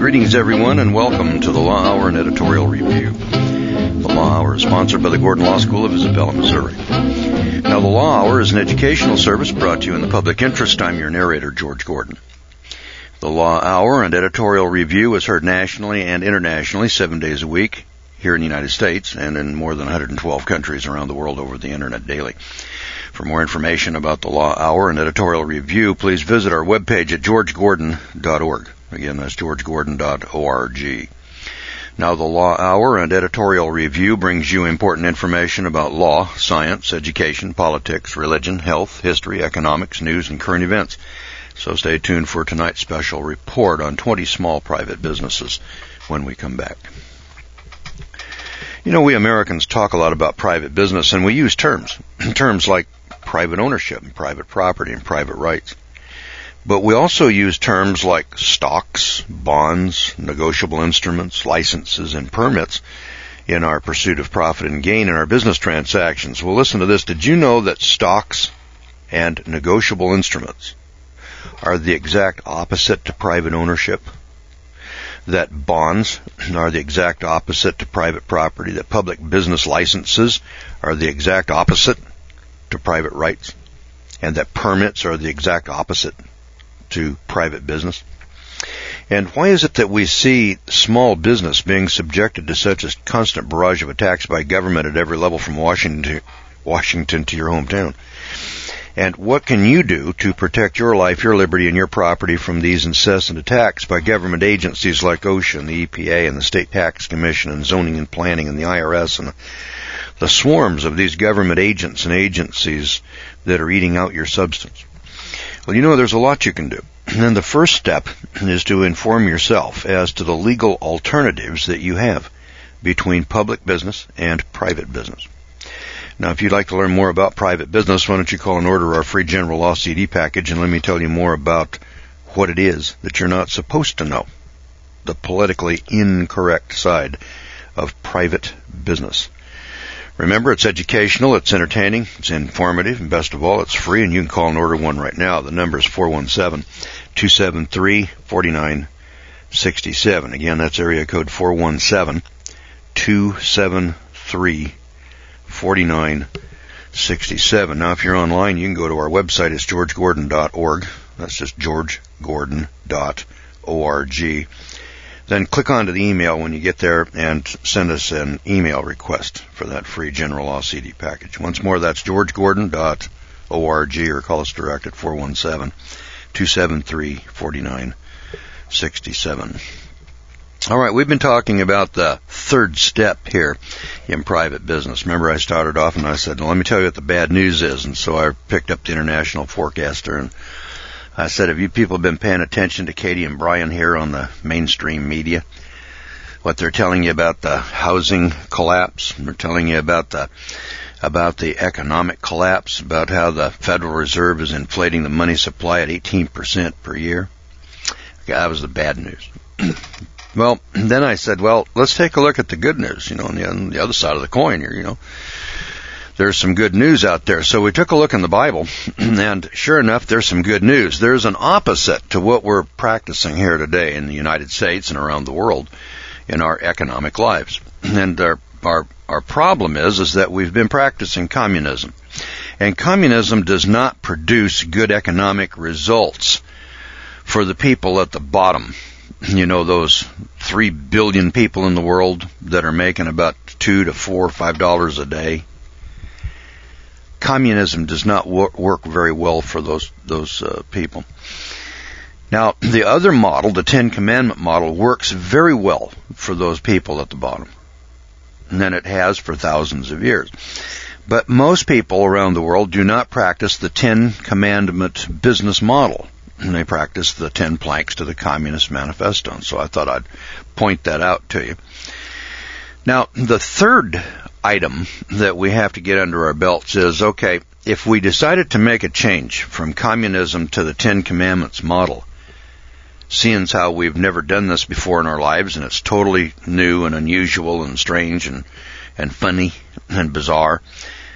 Greetings, everyone, and welcome to the Law Hour and Editorial Review. The Law Hour is sponsored by the Gordon Law School of Isabella, Missouri. Now, the Law Hour is an educational service brought to you in the public interest. I'm your narrator, George Gordon. The Law Hour and Editorial Review is heard nationally and internationally 7 days a week here in the United States and in more than 112 countries around the world over the Internet daily. For more information about the Law Hour and Editorial Review, please visit our webpage at georgegordon.org. Again, that's georgegordon.org. Now, the Law Hour and Editorial Review brings you important information about law, science, education, politics, religion, health, history, economics, news, and current events. So stay tuned for tonight's special report on 20 small private businesses when we come back. You know, we Americans talk a lot about private business, and we use terms like private ownership and private property and private rights. But we also use terms like stocks, bonds, negotiable instruments, licenses, and permits in our pursuit of profit and gain in our business transactions. Well, listen to this. Did you know that stocks and negotiable instruments are the exact opposite to private ownership? That bonds are the exact opposite to private property? That public business licenses are the exact opposite to private rights? And that permits are the exact opposite to private business? And why is it that we see small business being subjected to such a constant barrage of attacks by government at every level from Washington to your hometown? And what can you do to protect your life, your liberty, and your property from these incessant attacks by government agencies like OSHA and the EPA and the State Tax Commission and Zoning and Planning and the IRS and the swarms of these government agents and agencies that are eating out your substance? Well, you know, there's a lot you can do. And the first step is to inform yourself as to the legal alternatives that you have between public business and private business. Now, if you'd like to learn more about private business, why don't you call and order our free general law CD package, and let me tell you more about what it is that you're not supposed to know, the politically incorrect side of private business. Remember, it's educational, it's entertaining, it's informative, and best of all, it's free, and you can call and order one right now. The number is 417-273-4967. Again, that's area code 417-273-4967. Now, if you're online, you can go to our website. It's georgegordon.org. That's just georgegordon.org. Then click onto the email when you get there and send us an email request for that free general law CD package. Once more, that's georgegordon.org, or call us direct at 417-273-4967. All right, we've been talking about the third step here in private business. Remember, I started off and I said, let me tell you what the bad news is. And so I picked up the International Forecaster and I said, have you people been paying attention to Katie and Brian here on the mainstream media? What they're telling you about the housing collapse? They're telling you about the economic collapse, about how the Federal Reserve is inflating the money supply at 18% per year. That was the bad news. Well, then I said, well, let's take a look at the good news, on the other side of the coin here, There's some good news out there. So we took a look in the Bible, and sure enough, there's some good news. There's an opposite to what we're practicing here today in the United States and around the world in our economic lives. And our problem is that we've been practicing communism. And communism does not produce good economic results for the people at the bottom. Those 3 billion people in the world that are making about $2 to $4 or $5 a day. Communism does not work very well for those people. Now, the other model, the Ten Commandment model, works very well for those people at the bottom. And then it has for thousands of years. But most people around the world do not practice the Ten Commandment business model. And they practice the 10 planks to the Communist Manifesto. And so I thought I'd point that out to you. Now, the third item that we have to get under our belts is, okay, if we decided to make a change from communism to the Ten Commandments model, seeing as how we've never done this before in our lives, and it's totally new and unusual and strange and funny and bizarre,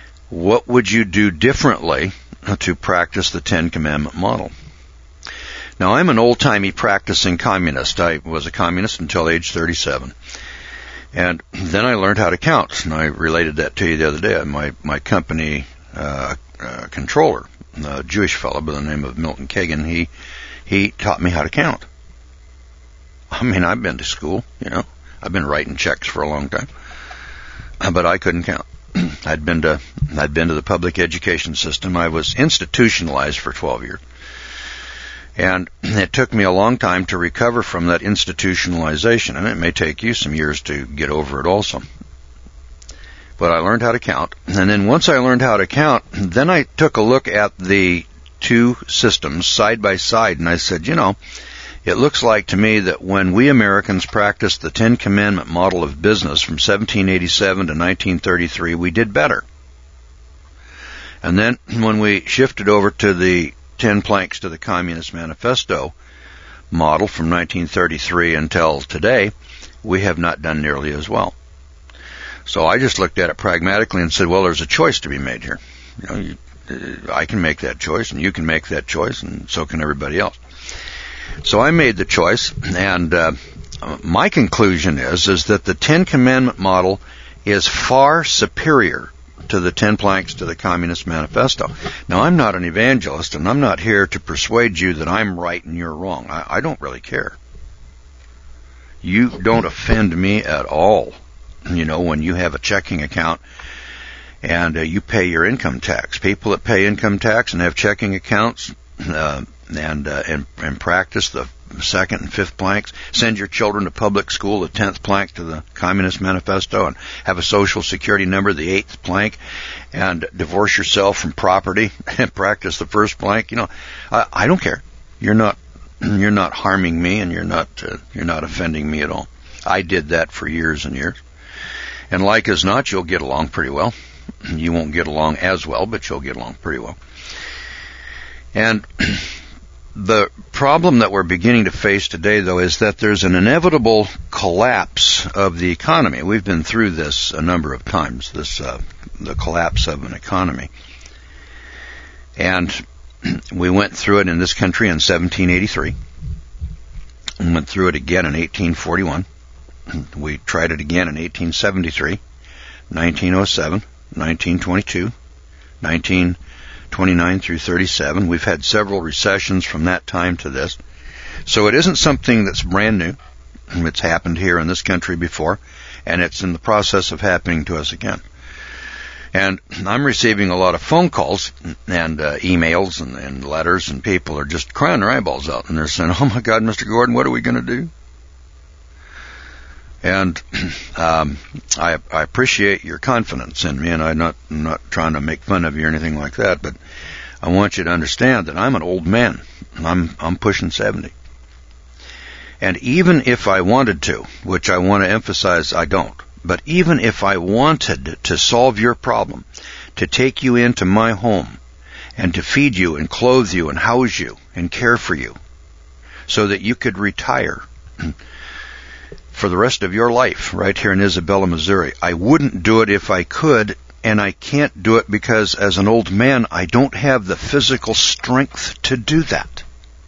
what would you do differently to practice the Ten Commandment model? Now, I'm an old-timey practicing communist. I was a communist until age 37. And then I learned how to count, and I related that to you the other day. My company controller, a Jewish fellow by the name of Milton Kagan, he taught me how to count. I mean, I've been to school, I've been writing checks for a long time, but I couldn't count. I'd been to the public education system. I was institutionalized for 12 years. And it took me a long time to recover from that institutionalization, and it may take you some years to get over it also. But I learned how to count, and then once I learned how to count, then I took a look at the two systems side by side, and I said, it looks like to me that when we Americans practiced the Ten Commandment model of business from 1787 to 1933, we did better. And then when we shifted over to the 10 planks to the Communist Manifesto model from 1933 until today, we have not done nearly as well. So I just looked at it pragmatically and said, well, there's a choice to be made here. I can make that choice, and you can make that choice, and so can everybody else. So I made the choice, and my conclusion is that the 10 Commandment model is far superior to the 10 planks to the Communist Manifesto. Now, I'm not an evangelist, and I'm not here to persuade you that I'm right and you're wrong. I don't really care. You don't offend me at all, when you have a checking account and you pay your income tax. People that pay income tax and have checking accounts and practice the second and fifth planks, send your children to public school, the 10th plank to the Communist Manifesto, and have a social security number, the 8th plank, and divorce yourself from property and practice the first plank. I don't care. You're not harming me, and you're not offending me at all. I did that for years and years. And like as not, you'll get along pretty well. You won't get along as well, but you'll get along pretty well. And the problem that we're beginning to face today, though, is that there's an inevitable collapse of the economy. We've been through this a number of times, the collapse of an economy. And we went through it in this country in 1783. We went through it again in 1841. We tried it again in 1873, 1907, 1922, 1929 through 37. We've had several recessions from that time to this. So it isn't something that's brand new. It's happened here in this country before, and it's in the process of happening to us again. And I'm receiving a lot of phone calls and emails and letters, and people are just crying their eyeballs out, and they're saying, oh my God, Mr. Gordon, what are we going to do? And I appreciate your confidence in me, and I'm not trying to make fun of you or anything like that, but I want you to understand that I'm an old man. I'm pushing 70. And even if I wanted to, which I want to emphasize I don't, but even if I wanted to solve your problem, to take you into my home and to feed you and clothe you and house you and care for you so that you could retire for the rest of your life right here in Isabella, Missouri, I wouldn't do it if I could, and I can't do it because as an old man, I don't have the physical strength to do that.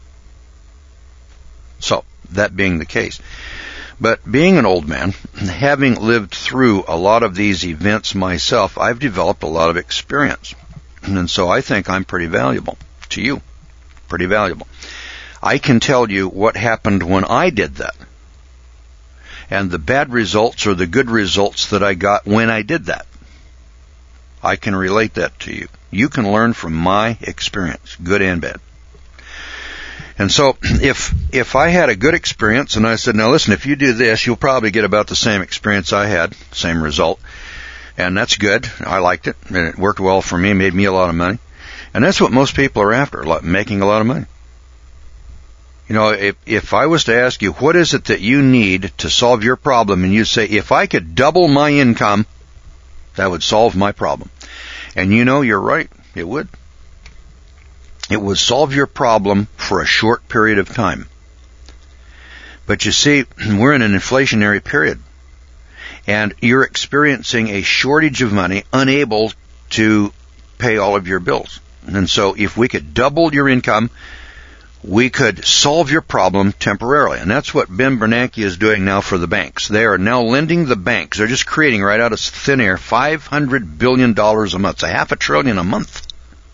So, that being the case. But being an old man, having lived through a lot of these events myself, I've developed a lot of experience. And so I think I'm pretty valuable to you. Pretty valuable. I can tell you what happened when I did that. And the bad results or the good results that I got when I did that. I can relate that to you. You can learn from my experience, good and bad. And so if I had a good experience and I said, now listen, if you do this, you'll probably get about the same experience I had, same result. And that's good. I liked it. And it worked well for me, made me a lot of money. And that's what most people are after, making a lot of money. If I was to ask you, what is it that you need to solve your problem? And you say, if I could double my income, that would solve my problem. And you're right. It would. It would solve your problem for a short period of time. But you see, we're in an inflationary period. And you're experiencing a shortage of money, unable to pay all of your bills. And so if we could double your income, we could solve your problem temporarily. And that's what Ben Bernanke is doing now for the banks. They are now lending the banks. They're just creating right out of thin air $500 billion a month. It's a $500 billion a month.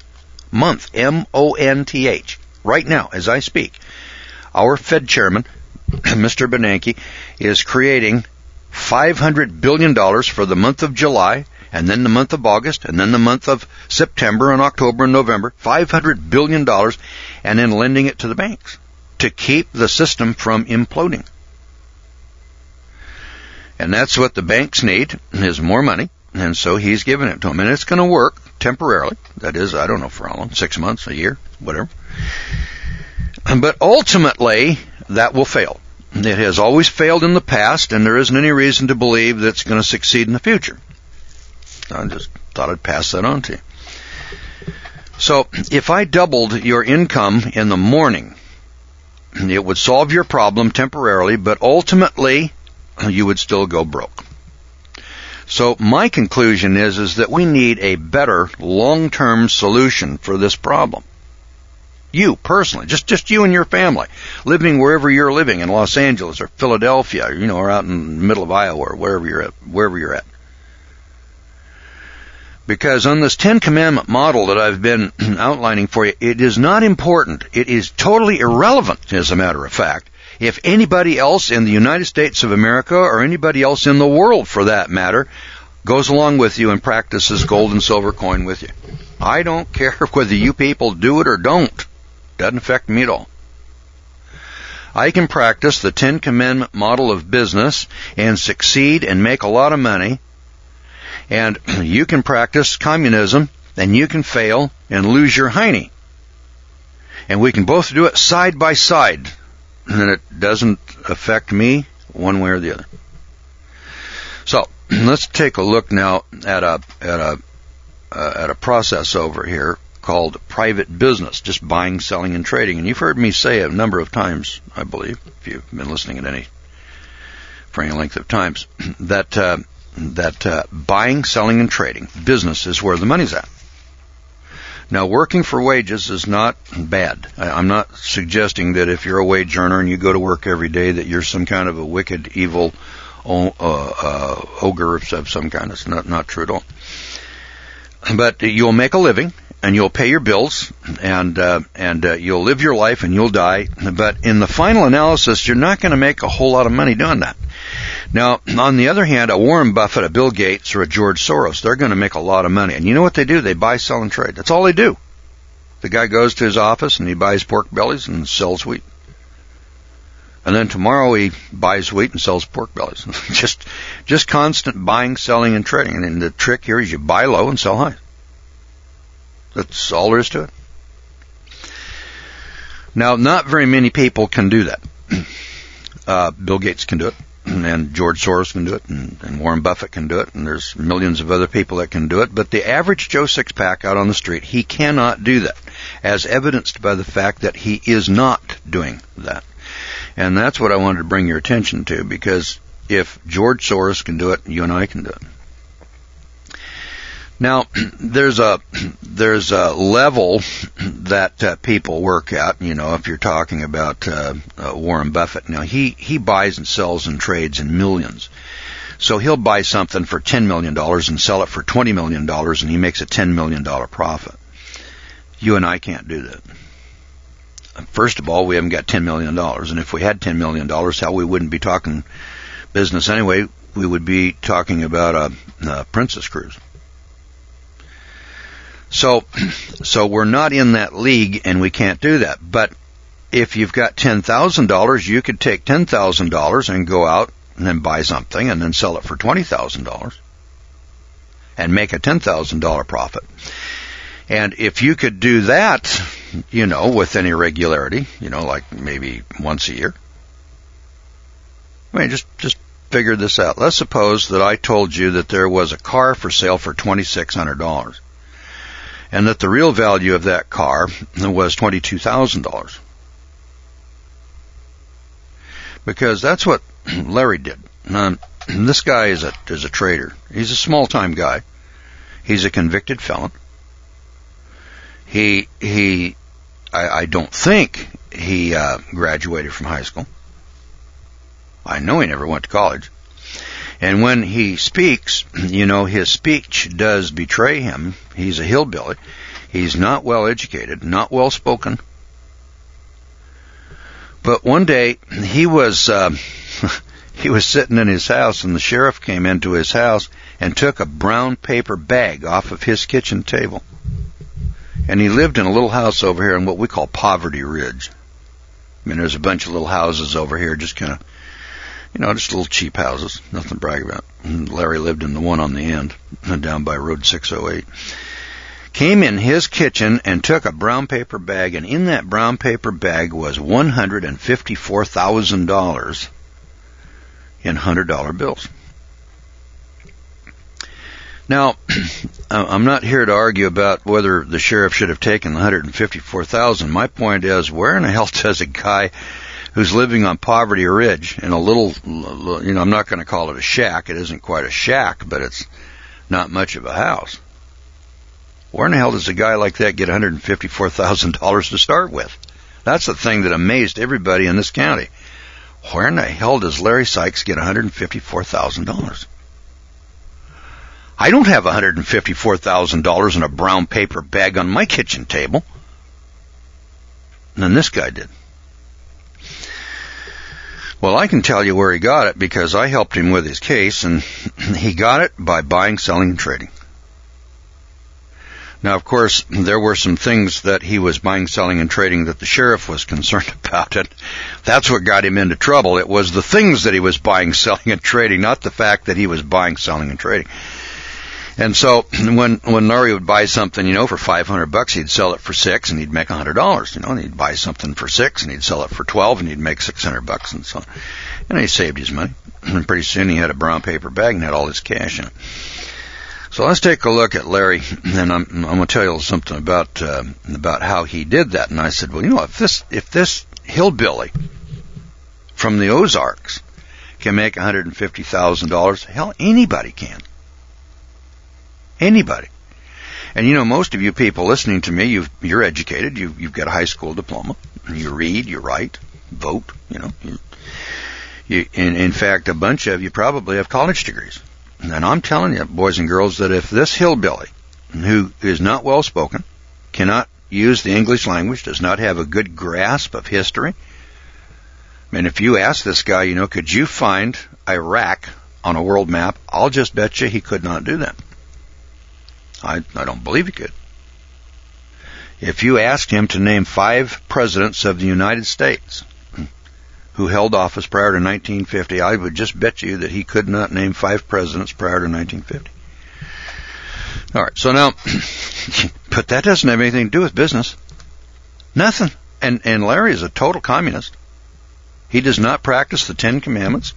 M-O-N-T-H. Right now, as I speak, our Fed chairman, Mr. Bernanke, is creating $500 billion for the month of July, and then the month of August, and then the month of September and October and November, $500 billion, and then lending it to the banks to keep the system from imploding. And that's what the banks need, is more money, and so he's giving it to them. And it's going to work temporarily. That is, I don't know for how long, 6 months, a year, whatever. But ultimately, that will fail. It has always failed in the past, and there isn't any reason to believe that it's going to succeed in the future. I just thought I'd pass that on to you. So, if I doubled your income in the morning, it would solve your problem temporarily, but ultimately, you would still go broke. So, my conclusion is that we need a better long-term solution for this problem. You, personally, just you and your family, living wherever you're living, in Los Angeles or Philadelphia, or out in the middle of Iowa or wherever you're at. Because on this 10 Commandment model that I've been outlining for you, it is not important. It is totally irrelevant, as a matter of fact, if anybody else in the United States of America or anybody else in the world, for that matter, goes along with you and practices gold and silver coin with you. I don't care whether you people do it or don't. Doesn't affect me at all. I can practice the 10 Commandment model of business and succeed and make a lot of money. And you can practice communism, and you can fail and lose your hiney. And we can both do it side by side, and it doesn't affect me one way or the other. So let's take a look now at a process over here called private business, just buying, selling, and trading. And you've heard me say a number of times, I believe, if you've been listening for any length of times, that buying, selling, and trading, business, is where the money's at. Now, working for wages is not bad. I'm not suggesting that if you're a wage earner and you go to work every day that you're some kind of a wicked, evil ogre of some kind. It's not true at all. But you'll make a living, and you'll pay your bills, and you'll live your life, and you'll die. But in the final analysis, you're not going to make a whole lot of money doing that. Now, on the other hand, a Warren Buffett, a Bill Gates, or a George Soros, they're going to make a lot of money. And you know what they do? They buy, sell, and trade. That's all they do. The guy goes to his office, and he buys pork bellies and sells wheat. And then tomorrow he buys wheat and sells pork bellies. just constant buying, selling, and trading. And the trick here is you buy low and sell high. That's all there is to it. Now, not very many people can do that. Bill Gates can do it, and George Soros can do it, and Warren Buffett can do it, and there's millions of other people that can do it. But the average Joe Sixpack out on the street, he cannot do that, as evidenced by the fact that he is not doing that. And that's what I wanted to bring your attention to, because if George Soros can do it, you and I can do it. Now, there's a level that people work at. If you're talking about Warren Buffett, now he buys and sells and trades in millions. So he'll buy something for $10 million and sell it for $20 million, and he makes a $10 million profit. You and I can't do that. First of all, we haven't got $10 million, and if we had $10 million, hell, we wouldn't be talking business anyway. We would be talking about a Princess Cruise. So we're not in that league, and we can't do that. But if you've got $10,000, you could take $10,000 and go out and then buy something and then sell it for $20,000 and make a $10,000 profit. And if you could do that, with any regularity, like maybe once a year, just figure this out. Let's suppose that I told you that there was a car for sale for $2,600. And that the real value of that car was $22,000. Because that's what Larry did. This guy is a trader. He's a small-time guy. He's a convicted felon. I don't think he graduated from high school. I know he never went to college. And when he speaks, his speech does betray him. He's a hillbilly. He's not well educated, not well spoken. But one day he was sitting in his house, and the sheriff came into his house and took a brown paper bag off of his kitchen table. And he lived in a little house over here in what we call Poverty Ridge. I mean, there's a bunch of little houses over here, just kind of, just little cheap houses, nothing to brag about. And Larry lived in the one on the end, down by Road 608. Came in his kitchen and took a brown paper bag, and in that brown paper bag was $154,000 in $100 bills. Now, I'm not here to argue about whether the sheriff should have taken the $154,000. My point is, where in the hell does a guy who's living on Poverty Ridge in a little, I'm not going to call it a shack. It isn't quite a shack, but it's not much of a house. Where in the hell does a guy like that get $154,000 to start with? That's the thing that amazed everybody in this county. Where in the hell does Larry Sykes get $154,000? I don't have $154,000 in a brown paper bag on my kitchen table. And then this guy did. Well, I can tell you where he got it because I helped him with his case, and he got it by buying, selling, and trading. Now, of course, there were some things that he was buying, selling, and trading that the sheriff was concerned about, and that's what got him into trouble. It was the things that he was buying, selling, and trading, not the fact that he was buying, selling, and trading. And so when Larry would buy something, for $500, he'd sell it for $6 and he'd make $100, and he'd buy something for $6 and he'd sell it for $12 and he'd make $600 and so on. And he saved his money. And pretty soon he had a brown paper bag and had all his cash in it. So let's take a look at Larry, and I'm going to tell you something about how he did that. And I said, well, if this hillbilly from the Ozarks can make $150,000, hell, anybody can. Anybody. And most of you people listening to me, you're educated. You've got a high school diploma. You read, you write, vote. In fact, a bunch of you probably have college degrees. And I'm telling you, boys and girls, that if this hillbilly, who is not well spoken, cannot use the English language, does not have a good grasp of history, and if you ask this guy, could you find Iraq on a world map, I'll just bet you he could not do that. I don't believe he could. If you asked him to name 5 presidents of the United States who held office prior to 1950, I would just bet you that he could not name 5 presidents prior to 1950. All right, so now, but that doesn't have anything to do with business. Nothing. And Larry is a total communist. He does not practice the 10 Commandments.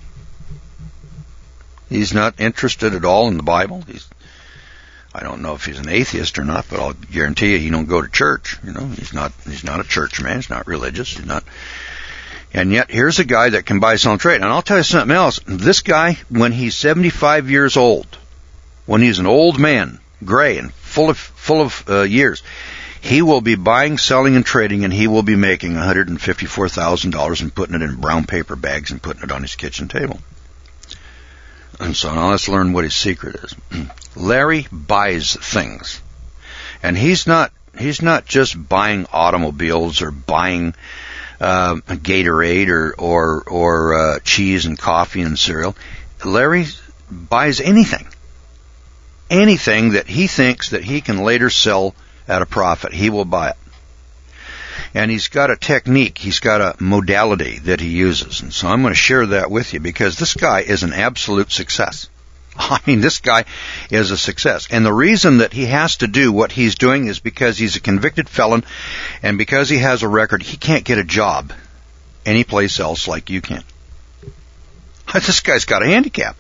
He's not interested at all in the Bible. I don't know if he's an atheist or not, but I'll guarantee you he don't go to church. He's not a church man. He's not religious. He's not. And yet, here's a guy that can buy, sell, and trade. And I'll tell you something else. This guy, when he's 75 years old, when he's an old man, gray and full of years, he will be buying, selling, and trading, and he will be making $154,000 and putting it in brown paper bags and putting it on his kitchen table. And so now let's learn what his secret is. Larry buys things. And he's not just buying automobiles or buying Gatorade or cheese and coffee and cereal. Larry buys anything that he thinks that he can later sell at a profit. He will buy it. And he's got a technique, he's got a modality that he uses. And so I'm going to share that with you because this guy is an absolute success. I mean, this guy is a success. And the reason that he has to do what he's doing is because he's a convicted felon, and because he has a record, he can't get a job anyplace else like you can. This guy's got a handicap.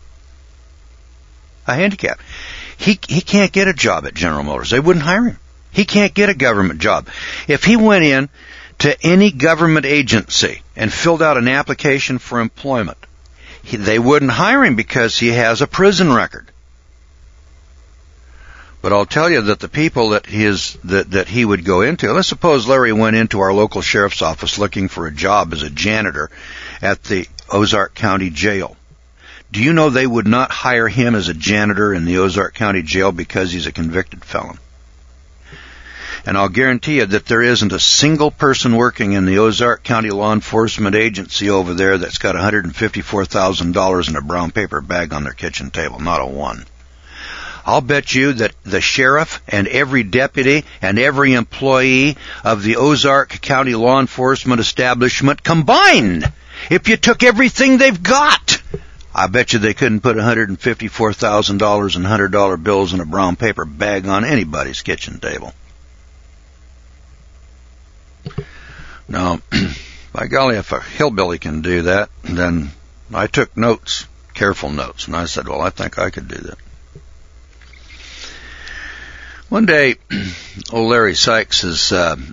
He can't get a job at General Motors. They wouldn't hire him. He can't get a government job. If he went in to any government agency and filled out an application for employment, they wouldn't hire him because he has a prison record. But I'll tell you that the people that he would go into, let's suppose Larry went into our local sheriff's office looking for a job as a janitor at the Ozark County Jail. Do you know they would not hire him as a janitor in the Ozark County Jail because he's a convicted felon? And I'll guarantee you that there isn't a single person working in the Ozark County Law Enforcement Agency over there that's got $154,000 in a brown paper bag on their kitchen table. Not a one. I'll bet you that the sheriff and every deputy and every employee of the Ozark County Law Enforcement establishment combined, if you took everything they've got, I bet you they couldn't put $154,000 in $100 bills in a brown paper bag on anybody's kitchen table. Now, by golly, if a hillbilly can do that, then I took notes, careful notes, and I said, well, I think I could do that. One day, old Larry Sykes is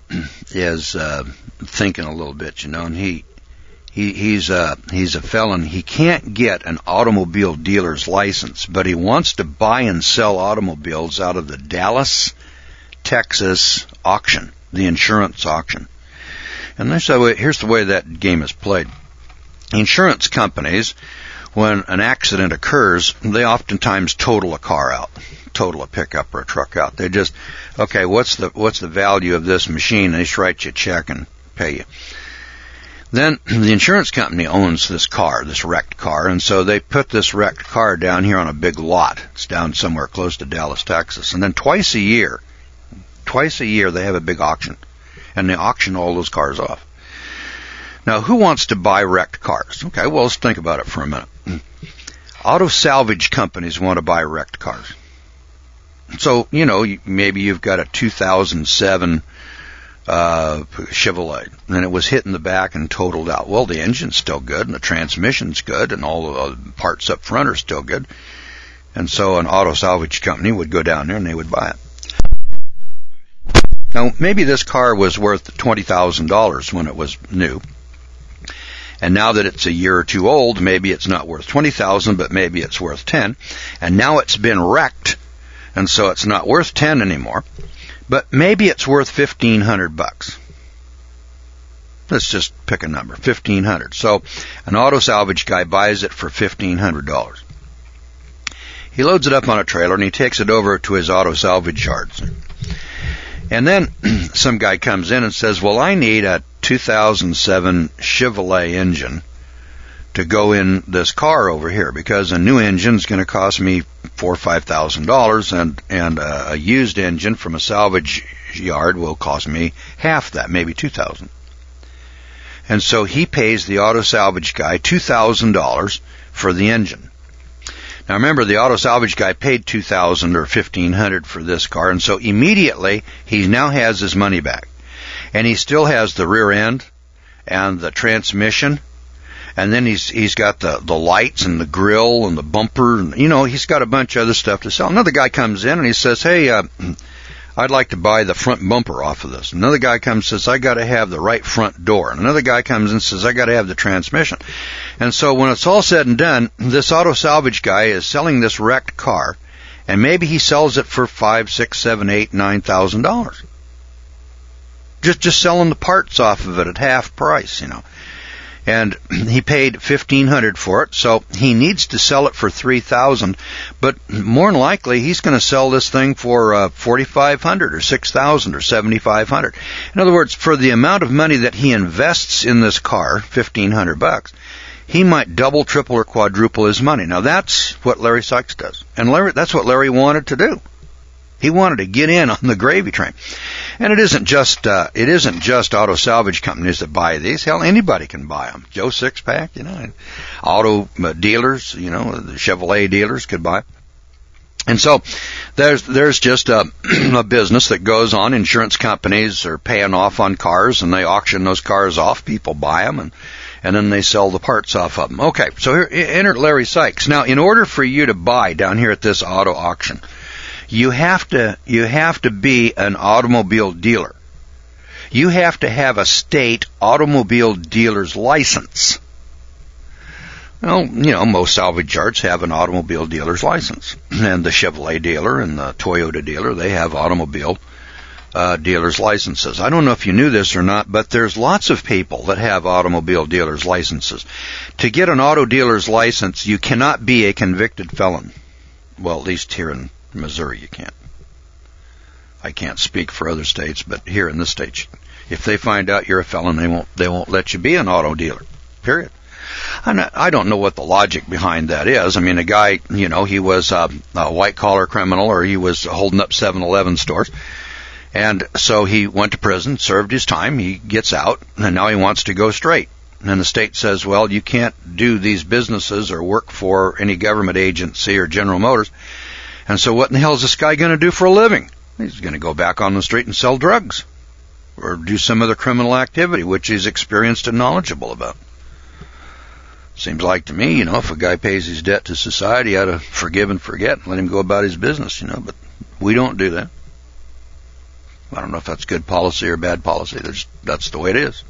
thinking a little bit, and he's a felon. He can't get an automobile dealer's license, but he wants to buy and sell automobiles out of the Dallas, Texas auction, the insurance auction. And here's the way that game is played. Insurance companies, when an accident occurs, they oftentimes total a car out, total a pickup or a truck out. They just, okay, what's the value of this machine? They just write you a check and pay you. Then the insurance company owns this car, this wrecked car, and so they put this wrecked car down here on a big lot. It's down somewhere close to Dallas, Texas. And then twice a year they have a big auction, and they auction all those cars off. Now, who wants to buy wrecked cars? Okay, well, let's think about it for a minute. Auto salvage companies want to buy wrecked cars. So, maybe you've got a 2007 Chevrolet, and it was hit in the back and totaled out. Well, the engine's still good, and the transmission's good, and all the parts up front are still good. And so an auto salvage company would go down there and they would buy it. Now, maybe this car was worth $20,000 when it was new. And now that it's a year or two old, maybe it's not worth $20,000, but maybe it's worth $10,000. And now it's been wrecked, and so it's not worth $10,000 anymore. But maybe it's worth $1,500. Let's just pick a number, $1,500. So an auto salvage guy buys it for $1,500. He loads it up on a trailer and he takes it over to his auto salvage yards. And then some guy comes in and says, well, I need a 2007 Chevrolet engine to go in this car over here because a new engine is going to cost me $4,000 or $5,000 and a used engine from a salvage yard will cost me half that, maybe $2,000. And so he pays the auto salvage guy $2,000 for the engine. Now remember, the auto salvage guy paid $2,000 or $1,500 for this car, and so immediately he now has his money back. And he still has the rear end and the transmission, and then he's got the lights and the grill and the bumper, and he's got a bunch of other stuff to sell. Another guy comes in and he says, hey, I'd like to buy the front bumper off of this. Another guy comes and says, I got to have the right front door. And another guy comes and says, I got to have the transmission. And so when it's all said and done, this auto salvage guy is selling this wrecked car, and maybe he sells it for $5,000, $6,000, $7,000, $8,000, $9,000. Just selling the parts off of it at half price, And he paid $1,500 for it, so he needs to sell it for $3,000. But more than likely, he's going to sell this thing for $4,500 or $6,000 or $7,500. In other words, for the amount of money that he invests in this car, $1,500, he might double, triple, or quadruple his money. Now that's what Larry Sykes does, and that's what Larry wanted to do. He wanted to get in on the gravy train. And it isn't just auto salvage companies that buy these. Hell, anybody can buy them. Joe Sixpack, auto dealers, the Chevrolet dealers could buy. And so there's just a business that goes on. Insurance companies are paying off on cars, and they auction those cars off. People buy them, and then they sell the parts off of them. Okay, so here, enter Larry Sykes. Now, in order for you to buy down here at this auto auction, you have to be an automobile dealer. You have to have a state automobile dealer's license. Well, most salvage yards have an automobile dealer's license. And the Chevrolet dealer and the Toyota dealer, they have automobile dealer's licenses. I don't know if you knew this or not, but there's lots of people that have automobile dealer's licenses. To get an auto dealer's license, you cannot be a convicted felon. Well, at least here in Missouri you can't. I can't speak for other states, but here in this state, if they find out you're a felon, they won't let you be an auto dealer. Period. I don't know what the logic behind that is. I mean, a guy, he was a white-collar criminal, or he was holding up 7-Eleven stores. And so he went to prison, served his time, he gets out, and now he wants to go straight. And the state says, well, you can't do these businesses or work for any government agency or General Motors. And so what in the hell is this guy going to do for a living? He's going to go back on the street and sell drugs or do some other criminal activity, which he's experienced and knowledgeable about. Seems like to me, if a guy pays his debt to society, he ought to forgive and forget and let him go about his business, but we don't do that. I don't know if that's good policy or bad policy. That's the way it is.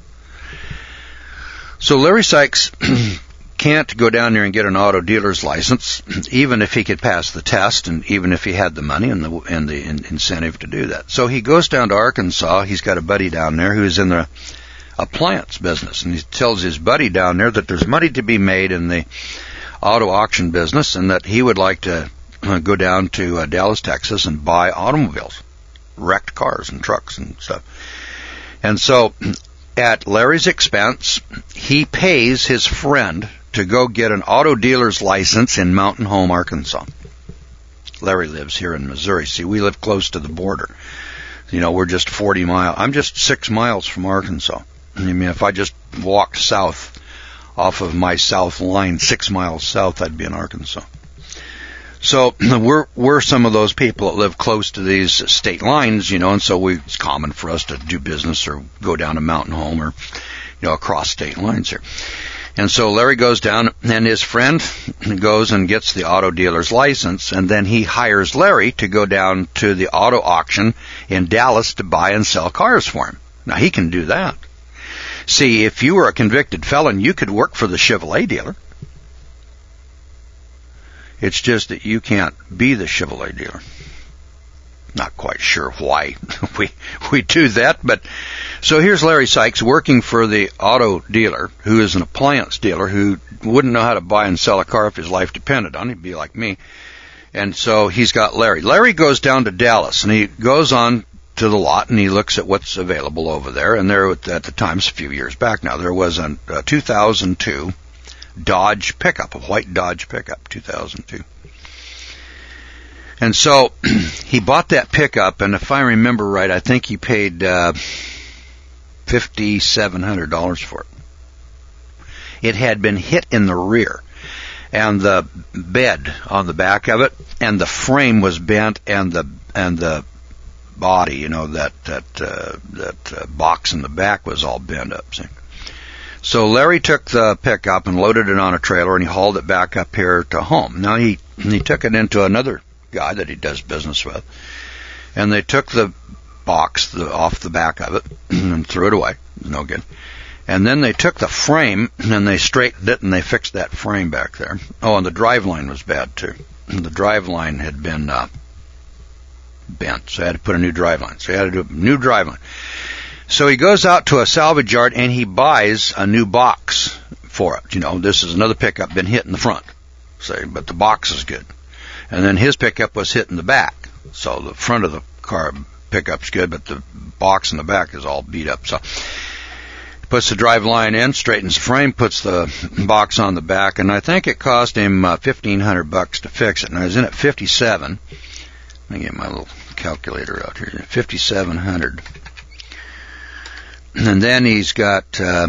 So Larry Sykes can't go down there and get an auto dealer's license, even if he could pass the test and even if he had the money and the incentive to do that. So he goes down to Arkansas. He's got a buddy down there who's in the appliance business, and he tells his buddy down there that there's money to be made in the auto auction business and that he would like to go down to Dallas, Texas and buy automobiles. Wrecked cars and trucks and stuff. And so, at Larry's expense, he pays his friend to go get an auto dealer's license in Mountain Home, Arkansas. Larry lives here in Missouri. See, we live close to the border. We're just 40 miles. I'm just 6 miles from Arkansas. I mean, if I just walked south off of my south line, 6 miles south, I'd be in Arkansas. So we're some of those people that live close to these state lines, and so it's common for us to do business or go down to Mountain Home or, across state lines here. And so Larry goes down, and his friend goes and gets the auto dealer's license, and then he hires Larry to go down to the auto auction in Dallas to buy and sell cars for him. Now, he can do that. See, if you were a convicted felon, you could work for the Chevrolet dealer. It's just that you can't be the Chevrolet dealer. Not quite sure why we do that, but so here's Larry Sykes working for the auto dealer, who is an appliance dealer, who wouldn't know how to buy and sell a car if his life depended on it. He'd be like me. And so he's got Larry. Larry goes down to Dallas, and he goes on to the lot, and he looks at what's available over there. And there, at the time, it's a few years back now, there was a 2002 Dodge pickup, a white Dodge pickup, 2002. And so he bought that pickup, and if I remember right, I think he paid $5,700 for it. It had been hit in the rear, and the bed on the back of it, and the frame was bent, and the body, that box in the back was all bent up. See? So Larry took the pickup and loaded it on a trailer, and he hauled it back up here to home. Now he took it into another guy that he does business with, and they took the box off the back of it and threw it away. No good. And then they took the frame and they straightened it and they fixed that frame back there. Oh, and the driveline was bad too. The driveline had been bent, so I had to put a new driveline. So he had to do a new driveline. So he goes out to a salvage yard and he buys a new box for it. This is another pickup been hit in the front, say, but the box is good. And then his pickup was hit in the back. So the front of the car pickup's good, but the box in the back is all beat up. So he puts the drive line in, straightens the frame, puts the box on the back, and I think it cost him $1,500 to fix it. And I was in at 57. Let me get my little calculator out here. 5,700. And then he's got,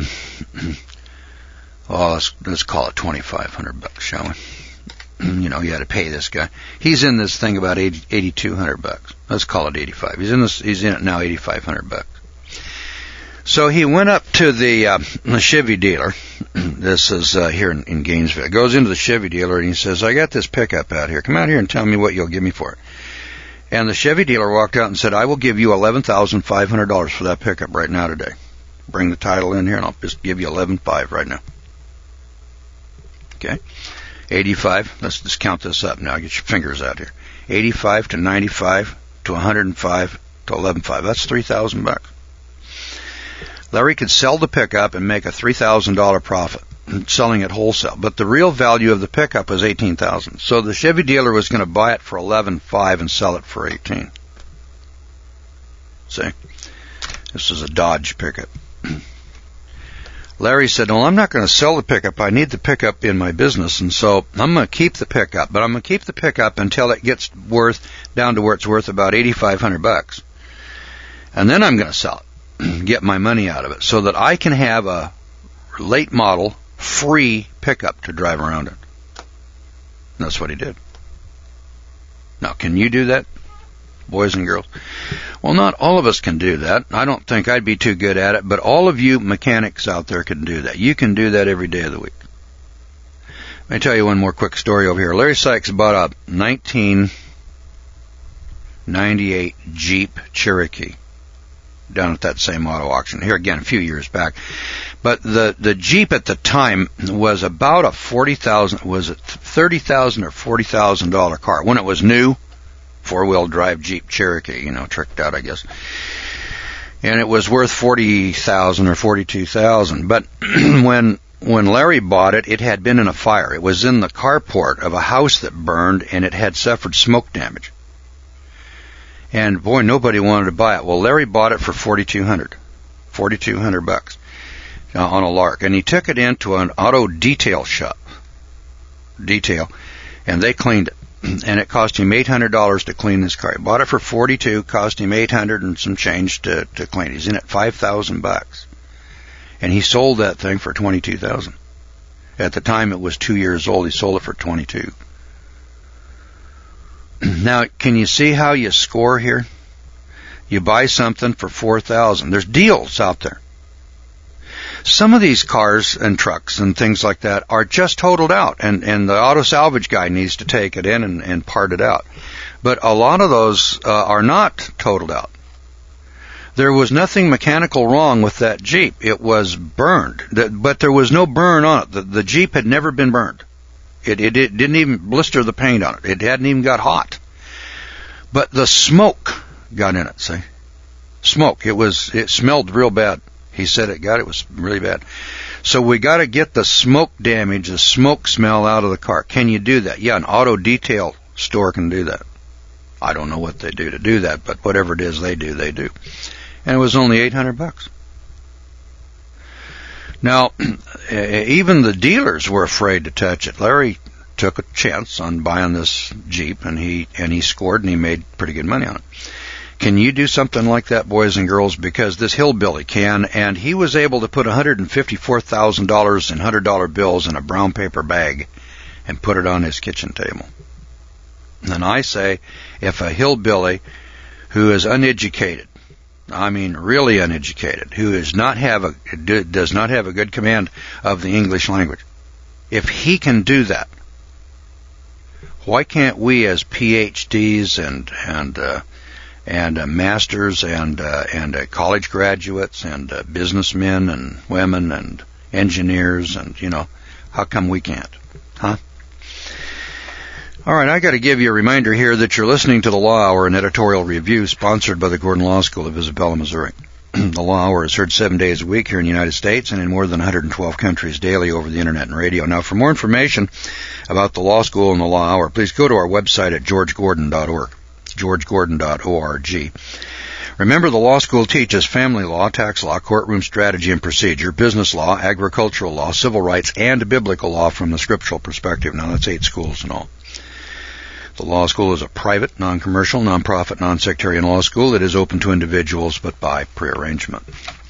let's call it $2,500, shall we? You had to pay this guy. He's in this thing about $8,200. Let's call it 85. He's in it now, $8,500. So he went up to the Chevy dealer. This is here in Gainesville. Goes into the Chevy dealer and he says, "I got this pickup out here. Come out here and tell me what you'll give me for it." And the Chevy dealer walked out and said, "I will give you $11,500 for that pickup right now today. Bring the title in here and I'll just give you $11,500 right now." Okay? 85, let's just count this up now. Get your fingers out here. 85 to 95 to 105 to 11.5. That's $3,000. Larry could sell the pickup and make a $3,000 profit selling it wholesale, but the real value of the pickup was $18,000. So the Chevy dealer was going to buy it for $11,500 and sell it for $18,000. See? This is a Dodge pickup. Larry said, well, I'm not going to sell the pickup. I need the pickup in my business, and so I'm going to keep the pickup. But I'm going to keep the pickup until it gets down to where it's worth about $8,500. And then I'm going to sell it, get my money out of it, so that I can have a late model free pickup to drive around in. And that's what he did. Now, can you do that, boys and girls? Well, not all of us can do that. I don't think I'd be too good at it, but all of you mechanics out there can do that. You can do that every day of the week. Let me tell you one more quick story over here. Larry Sykes bought a 1998 Jeep Cherokee down at that same auto auction. Here again, a few years back. But the Jeep at the time was about a $30,000 or $40,000 car. When it was new, four-wheel drive Jeep Cherokee, tricked out, I guess. And it was worth $40,000 or $42,000. But when Larry bought it, it had been in a fire. It was in the carport of a house that burned, and it had suffered smoke damage. And boy, nobody wanted to buy it. Well, Larry bought it for $4,200 on a lark, and he took it into an auto detail shop, and they cleaned it. And it cost him $800 to clean this car. He bought it for $42,000, cost him $800 and some change to clean. He's in it $5,000, and he sold that thing for $22,000. At the time, it was 2 years old. He sold it for $22,000. Now, can you see how you score here? You buy something for $4,000. There's deals out there. Some of these cars and trucks and things like that are just totaled out, and the auto salvage guy needs to take it in and part it out. But a lot of those are not totaled out. There was nothing mechanical wrong with that Jeep. It was burned, but there was no burn on it. The Jeep had never been burned. It didn't even blister the paint on it. It hadn't even got hot. But the smoke got in it, see? Smoke. It smelled real bad. He said it was really bad. So we got to get the smoke damage, the smoke smell out of the car. Can you do that? Yeah, an auto detail store can do that. I don't know what they do to do that, but whatever it is they do. And it was only $800. Now, even the dealers were afraid to touch it. Larry took a chance on buying this Jeep, and he scored, and he made pretty good money on it. Can you do something like that, boys and girls? Because this hillbilly can, and he was able to put $154,000 in $100 bills in a brown paper bag and put it on his kitchen table. And I say, if a hillbilly who is uneducated, I mean really uneducated, who does not have a good command of the English language, if he can do that, why can't we as PhDs and masters and college graduates and businessmen and women and engineers and, how come we can't? Huh? All right, I got to give you a reminder here that you're listening to the Law Hour, an editorial review sponsored by the Gordon Law School of Isabella, Missouri. The Law Hour is heard 7 days a week here in the United States and in more than 112 countries daily over the Internet and radio. Now, for more information about the Law School and the Law Hour, please go to our website at georgegordon.org. georgegordon.org. Remember, the law school teaches family law, tax law, courtroom strategy and procedure, business law, agricultural law, civil rights, and biblical law from the scriptural perspective. Now, that's 8 schools in all. The law school is a private, non-commercial, non-profit, non-sectarian law school. It is open to individuals, but by prearrangement.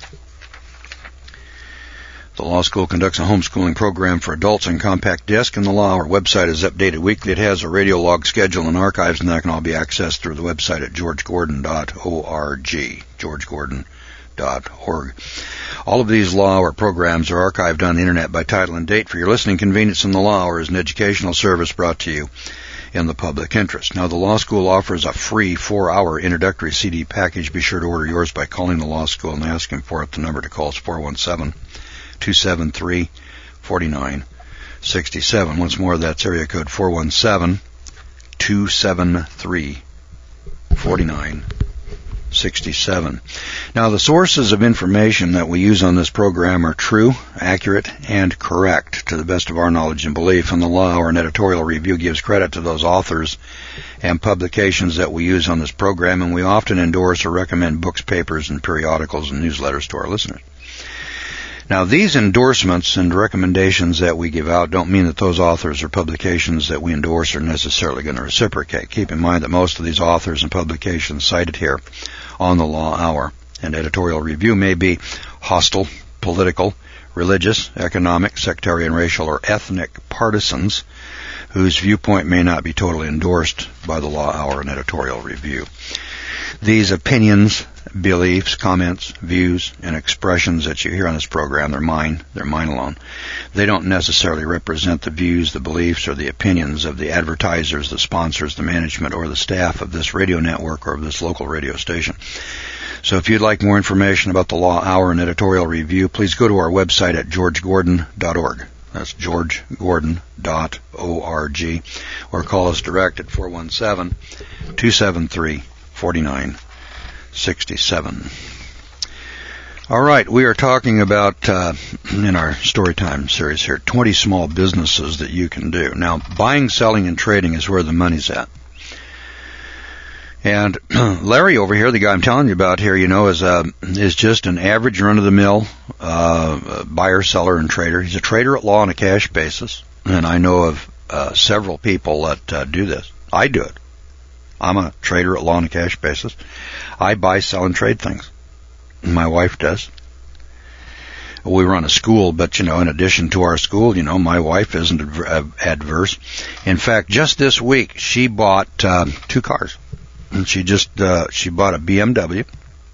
The law school conducts a homeschooling program for adults on compact disc, and the Law Hour website is updated weekly. It has a radio log schedule and archives, and that can all be accessed through the website at georgegordon.org. georgegordon.org. All of these Law Hour programs are archived on the Internet by title and date for your listening convenience, and the Law Hour is an educational service brought to you in the public interest. Now, the law school offers a free 4-hour introductory CD package. Be sure to order yours by calling the law school and asking for it. The number to call is 417-273-4925. 67. Once more, that's area code 417-273-4967. Now, the sources of information that we use on this program are true, accurate, and correct to the best of our knowledge and belief, and the Law Hour and Editorial Review gives credit to those authors and publications that we use on this program, and we often endorse or recommend books, papers, and periodicals and newsletters to our listeners. Now, these endorsements and recommendations that we give out don't mean that those authors or publications that we endorse are necessarily going to reciprocate. Keep in mind that most of these authors and publications cited here on the Law Hour and Editorial Review may be hostile, political, religious, economic, sectarian, racial, or ethnic partisans whose viewpoint may not be totally endorsed by the Law Hour and Editorial Review. These opinions, beliefs, comments, views, and expressions that you hear on this program, they're mine alone. They don't necessarily represent the views, the beliefs, or the opinions of the advertisers, the sponsors, the management, or the staff of this radio network or of this local radio station. So if you'd like more information about the Law Hour and Editorial Review, please go to our website at georgegordon.org. That's georgegordon.org. Or call us direct at 417-273-4967. All right, we are talking about, in our Storytime series here, 20 small businesses that you can do. Now, buying, selling, and trading is where the money's at. And Larry over here, the guy I'm telling you about here, is just an average run-of-the-mill buyer, seller, and trader. He's a trader at law on a cash basis, and I know of several people that do this. I do it. I'm a trader at law on a cash basis. I buy, sell, and trade things. My wife does. We run a school, but, in addition to our school, my wife isn't adverse. In fact, just this week, she bought 2 cars. And she bought a BMW,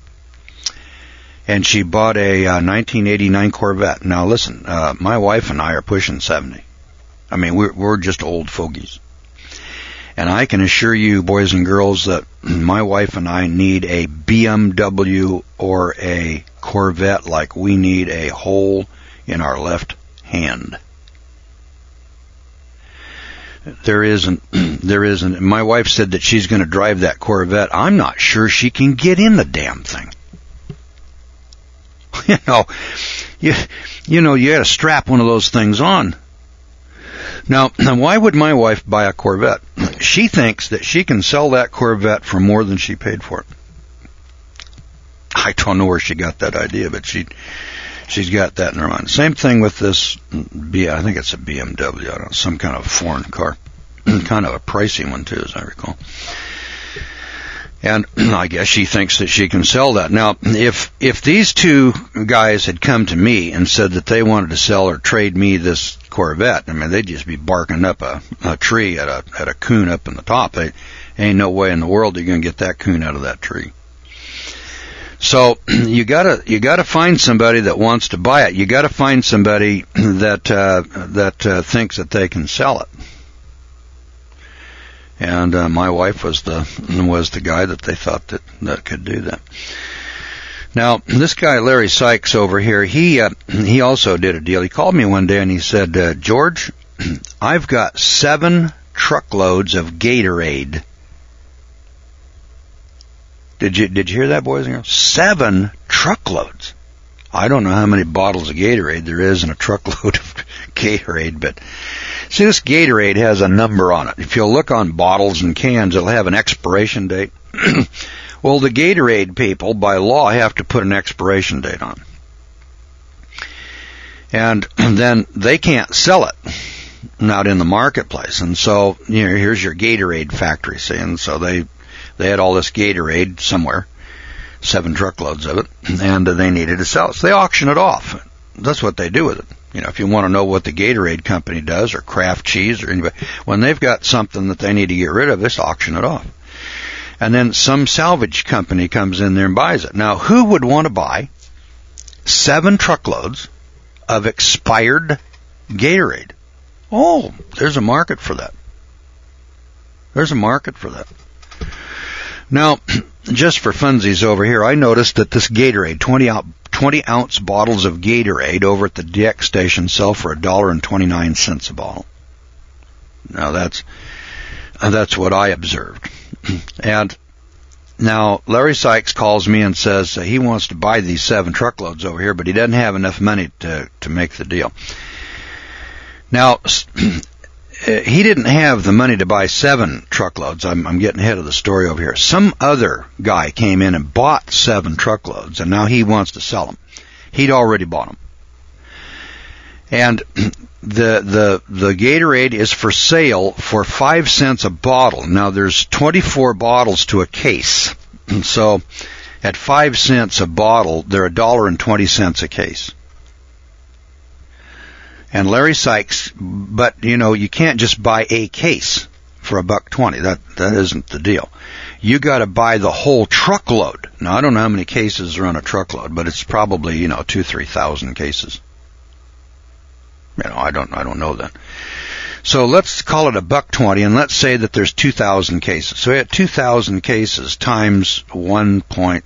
and she bought a 1989 Corvette. Now listen, my wife and I are pushing 70. I mean, we're just old fogies. And I can assure you, boys and girls, that my wife and I need a BMW or a Corvette like we need a hole in our left hand. There isn't. My wife said that she's going to drive that Corvette. I'm not sure she can get in the damn thing. You got to strap one of those things on. Now, why would my wife buy a Corvette? She thinks that she can sell that Corvette for more than she paid for it. I don't know where she got that idea, but she's got that in her mind. Same thing with this, I think it's a BMW, I don't know, some kind of foreign car. Kind of a pricey one, too, as I recall. And I guess she thinks that she can sell that. Now, if these 2 guys had come to me and said that they wanted to sell or trade me this Corvette, I mean, they'd just be barking up a tree at a coon up in the top. They ain't no way in the world you're going to get that coon out of that tree. So you gotta find somebody that wants to buy it. You gotta find somebody that thinks that they can sell it. And my wife was the guy that they thought that could do that. Now, this guy Larry Sykes over here, he also did a deal. He called me one day and he said, George, I've got 7 truckloads of Gatorade. Did you hear that, boys and girls? 7 truckloads. I don't know how many bottles of Gatorade there is in a truckload of Gatorade, but see, this Gatorade has a number on it. If you'll look on bottles and cans, it'll have an expiration date. Well, the Gatorade people, by law, have to put an expiration date on. And then they can't sell it out in the marketplace. And so, here's your Gatorade factory, see, and so they had all this Gatorade somewhere, 7 truckloads of it, and they needed to sell it. So they auction it off. That's what they do with it. If you want to know what the Gatorade company does, or Kraft Cheese, or anybody, when they've got something that they need to get rid of, they just auction it off. And then some salvage company comes in there and buys it. Now, who would want to buy 7 truckloads of expired Gatorade? Oh, there's a market for that. There's a market for that. Now, just for funsies over here, I noticed that this Gatorade, 20-ounce bottles of Gatorade over at the DX station sell for $1.29 a bottle. Now that's what I observed. And now Larry Sykes calls me and says he wants to buy these 7 truckloads over here, but he doesn't have enough money to make the deal. Now, he didn't have the money to buy 7 truckloads. I'm getting ahead of the story over here. Some other guy came in and bought 7 truckloads, and now he wants to sell them. He'd already bought them. And the Gatorade is for sale for 5 cents a bottle. Now, there's 24 bottles to a case. So, at 5 cents a bottle, they're $1.20 a case. And Larry Sykes, but you can't just buy a case for $1.20. That isn't the deal. You got to buy the whole truckload. Now I don't know how many cases are on a truckload, but it's probably 2,000-3,000 cases. I don't know that. So let's call it $1.20, and let's say that there's 2,000 cases. So at 2,000 cases times 1.20,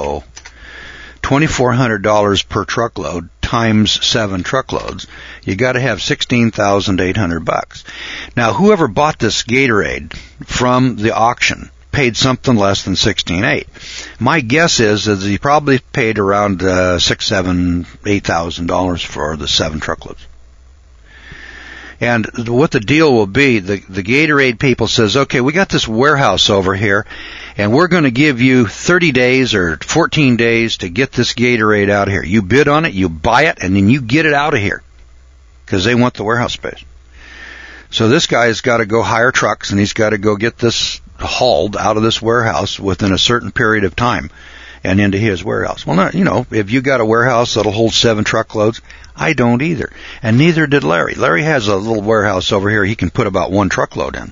$2,400 per truckload times 7 truckloads, you got to have $16,800. Now, whoever bought this Gatorade from the auction paid something less than $16,800. My guess is that he probably paid around $6,000, $7,000, $8,000 for the 7 truckloads. And what the deal will be, the Gatorade people says, okay, we got this warehouse over here, and we're going to give you 30 days or 14 days to get this Gatorade out of here. You bid on it, you buy it, and then you get it out of here, because they want the warehouse space. So this guy's got to go hire trucks, and he's got to go get this hauled out of this warehouse within a certain period of time and into his warehouse. Well, if you got a warehouse that'll hold 7 truckloads, I don't either. And neither did Larry. Larry has a little warehouse over here he can put about 1 truckload in.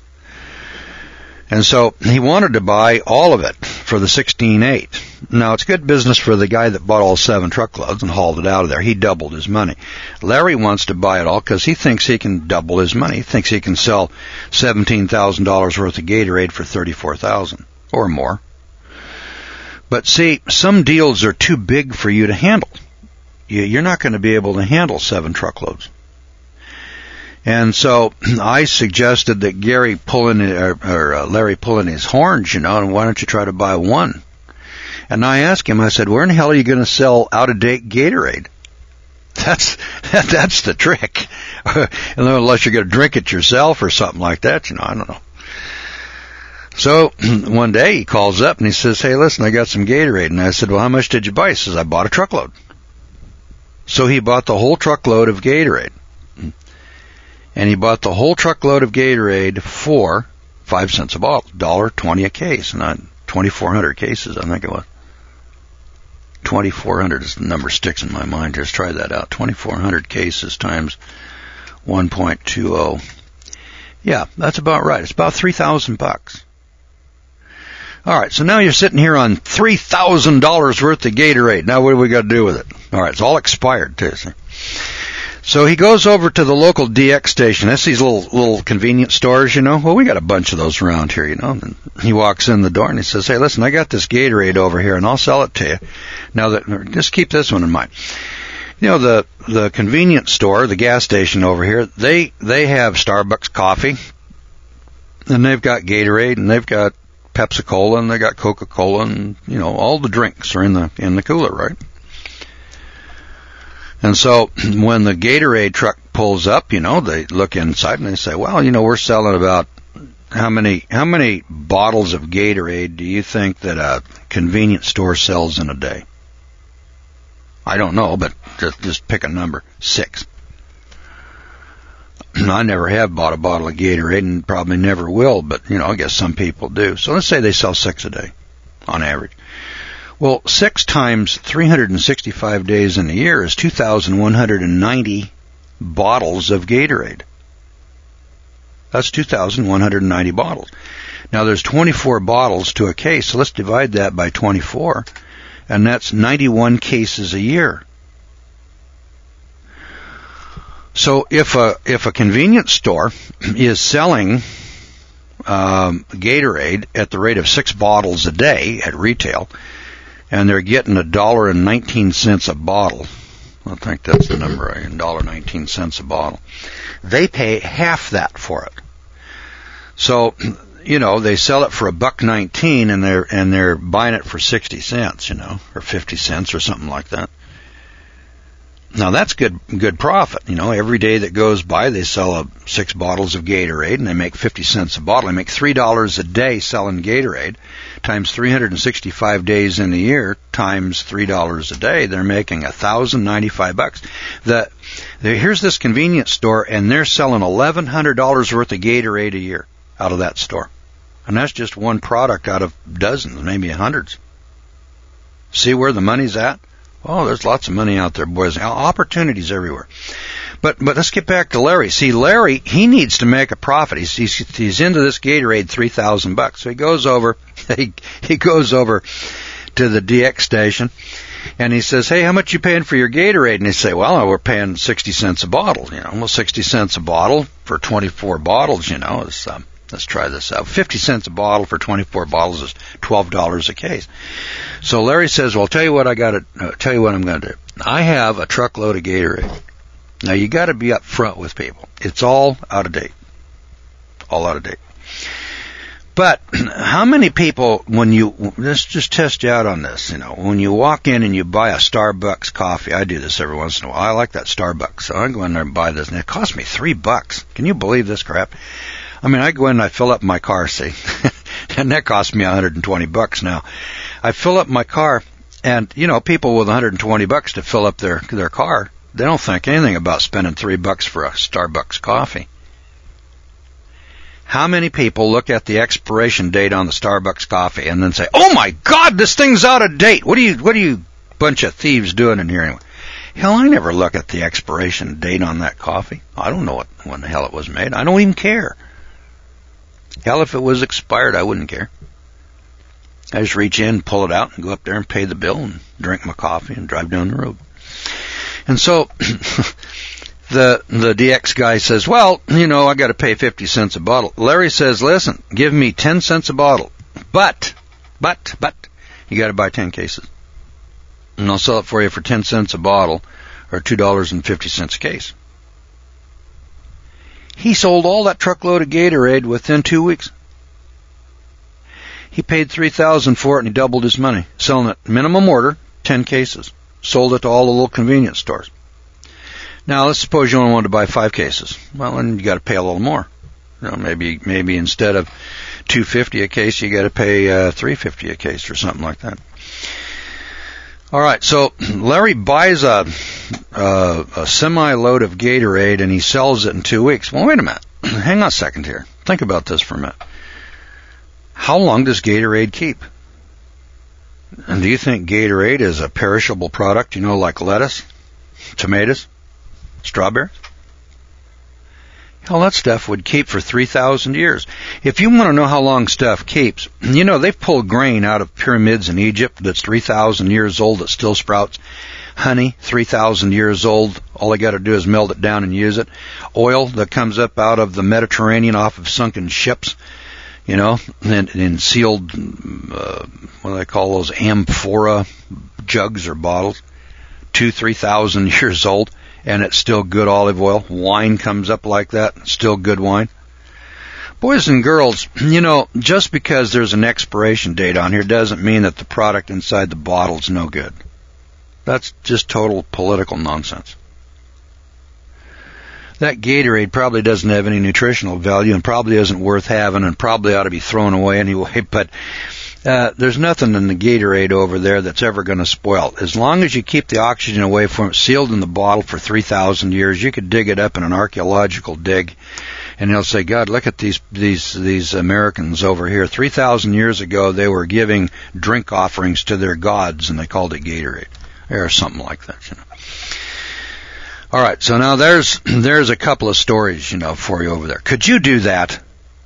And so he wanted to buy all of it for the $16,800. Now, it's good business for the guy that bought all 7 truckloads and hauled it out of there. He doubled his money. Larry wants to buy it all because he thinks he can double his money. He thinks he can sell $17,000 worth of Gatorade for $34,000 or more. But see, some deals are too big for you to handle. You're not going to be able to handle 7 truckloads. And so I suggested that Larry pull in his horns, and why don't you try to buy 1? And I asked him, I said, where in the hell are you going to sell out-of-date Gatorade? That's the trick. Unless you're going to drink it yourself or something like that, I don't know. So one day he calls up and he says, hey, listen, I got some Gatorade. And I said, well, how much did you buy? He says, I bought a truckload. So he bought the whole truckload of Gatorade. And he bought the whole truckload of Gatorade for 5 cents a bottle, $1.20 a case, not 2,400 cases, I think it was. 2,400 is the number sticks in my mind. Just try that out. 2,400 cases times 1.20. Yeah, that's about right. It's about $3,000. All right, so now you're sitting here on $3,000 worth of Gatorade. Now what do we got to do with it? All right, it's all expired, too. So he goes over to the local DX station. That's these little convenience stores, Well, we got a bunch of those around here, And he walks in the door and he says, hey, listen, I got this Gatorade over here and I'll sell it to you. Now, just keep this one in mind. The convenience store, the gas station over here, they have Starbucks coffee, and they've got Gatorade, and they've got Pepsi-Cola, and they got Coca-Cola, and, all the drinks are in the cooler, right? And so when the Gatorade truck pulls up, they look inside and they say, well, we're selling about how many bottles of Gatorade do you think that a convenience store sells in a day? I don't know, but just pick a number. 6. I never have bought a bottle of Gatorade and probably never will, but, I guess some people do. So let's say they sell 6 a day on average. Well, 6 times 365 days in a year is 2,190 bottles of Gatorade. That's 2,190 bottles. Now, there's 24 bottles to a case, so let's divide that by 24, and that's 91 cases a year. So if a convenience store is selling Gatorade at the rate of 6 bottles a day at retail, and they're getting $1.19 a bottle. I think that's the number, $1.19 a bottle. They pay half that for it. So, they sell it for $1.19 and they're buying it for 60 cents, or 50 cents or something like that. Now that's good profit. Every day that goes by they sell 6 bottles of Gatorade and they make 50 cents a bottle. They make $3 a day selling Gatorade times 365 days in a year times $3 a day. They're making $1,095. Here's this convenience store and they're selling $1,100 worth of Gatorade a year out of that store. And that's just one product out of dozens, maybe hundreds. See where the money's at? Oh, there's lots of money out there, boys. Opportunities everywhere. But let's get back to Larry. See, Larry, he needs to make a profit. He's into this Gatorade $3,000. So he goes over he goes over to the DX station and he says, "Hey, how much you paying for your Gatorade?" And they say, "Well, we're paying 60 cents a bottle." Well, 60 cents a bottle for 24 bottles, is let's try this out. 50 cents a bottle for 24 bottles is $12 a case. So Larry says, "Well, tell you what I'm going to do. I have a truckload of Gatorade." Now you got to be up front with people. It's all out of date. All out of date. But how many people, let's just test you out on this, when you walk in and you buy a Starbucks coffee, I do this every once in a while. I like that Starbucks, so I go in there and buy this, and it cost me $3. Can you believe this crap? I go in and I fill up my car, see, and that cost me $120 now. I fill up my car, and, people with $120 to fill up their car, they don't think anything about spending $3 for a Starbucks coffee. How many people look at the expiration date on the Starbucks coffee and then say, "Oh my God, this thing's out of date. What are you bunch of thieves doing in here anyway?" Hell, I never look at the expiration date on that coffee. I don't know when the hell it was made. I don't even care. Hell, if it was expired, I wouldn't care. I just reach in, pull it out, and go up there and pay the bill and drink my coffee and drive down the road. And so the DX guy says, "Well, I got to pay 50 cents a bottle." Larry says, "Listen, give me 10 cents a bottle, but you got to buy 10 cases, and I'll sell it for you for 10 cents a bottle, or $2.50 a case." He sold all that truckload of Gatorade within 2 weeks. He paid $3,000 for it, and he doubled his money, selling it minimum order, 10 cases. Sold it to all the little convenience stores. Now, let's suppose you only wanted to buy 5 cases. Well, then you got to pay a little more. Maybe instead of $2.50 a case, you got to pay $3.50 a case or something like that. All right, so Larry buys a semi-load of Gatorade and he sells it in 2 weeks. Well, wait a minute. Hang on a second here. Think about this for a minute. How long does Gatorade keep? And do you think Gatorade is a perishable product, like lettuce, tomatoes, strawberries? Hell, that stuff would keep for 3,000 years. If you want to know how long stuff keeps, they've pulled grain out of pyramids in Egypt that's 3,000 years old that still sprouts. Honey, 3,000 years old. All they got to do is melt it down and use it. Oil that comes up out of the Mediterranean off of sunken ships, in sealed, what do they call those, amphora jugs or bottles. 2,000-3,000 years old. And it's still good olive oil. Wine comes up like that, still good wine. Boys and girls, just because there's an expiration date on here doesn't mean that the product inside the bottle is no good. That's just total political nonsense. That Gatorade probably doesn't have any nutritional value and probably isn't worth having and probably ought to be thrown away anyway, but there's nothing in the Gatorade over there that's ever going to spoil. As long as you keep the oxygen away from it, sealed in the bottle for 3,000 years, you could dig it up in an archaeological dig, and they'll say, "God, look at these Americans over here. 3,000 years ago, they were giving drink offerings to their gods, and they called it Gatorade," or something like that. All right, so now there's a couple of stories, for you over there. Could you do that?